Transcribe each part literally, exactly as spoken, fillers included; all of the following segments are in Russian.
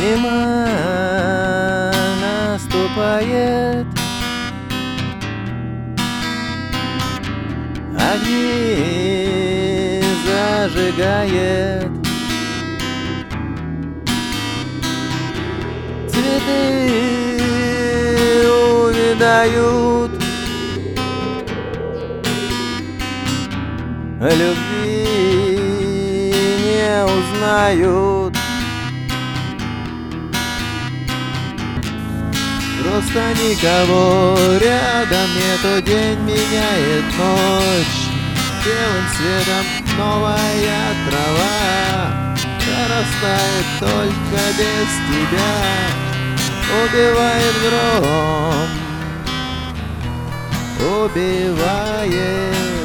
Зима наступает, огни зажигает, цветы увядают, любви не узнают. Просто никого рядом нету, день меняет ночь. Белым светом новая трава прорастает только без тебя. Убивает гром, убивает.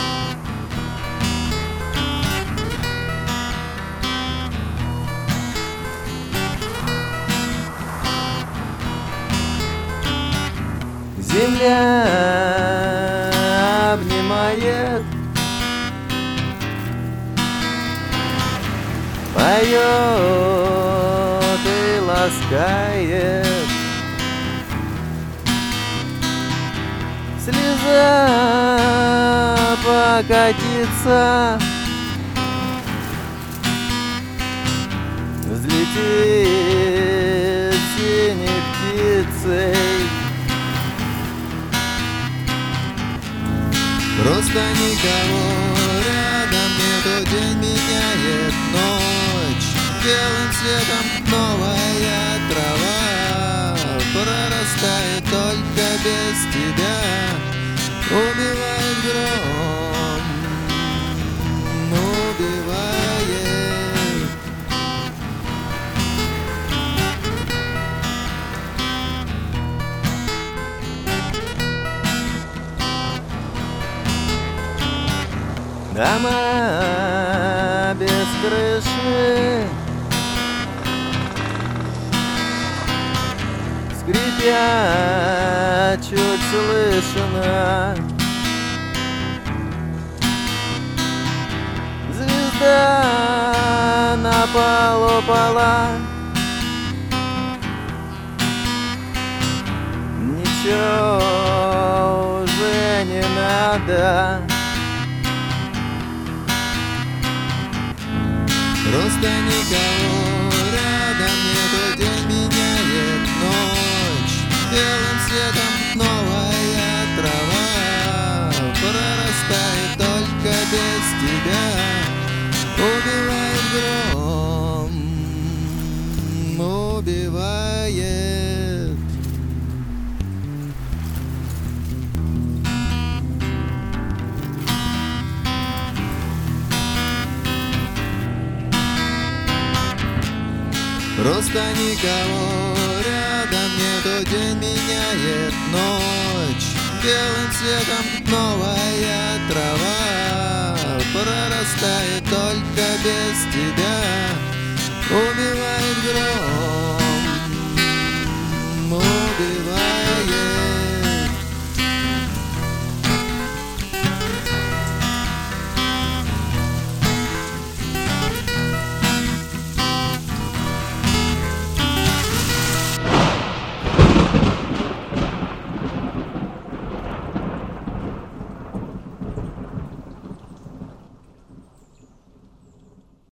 Земля обнимает, поет и ласкает. Слеза покатится, взлетит синей птицей. Просто никого рядом нету, день меняет ночь. Белым светом новая трава прорастает только без тебя. Убивает гром, убивает. Дома без крыши, скрипят чуть слышно. Звезда на полу пола, ничего уже не надо. Просто никого рядом нету, день меняет ночь. Белым светом новая трава прорастает только без тебя. Убивает гром, убивает. Просто никого рядом нету, день меняет ночь. Белым светом новая трава прорастает только без тебя. Убивает гром.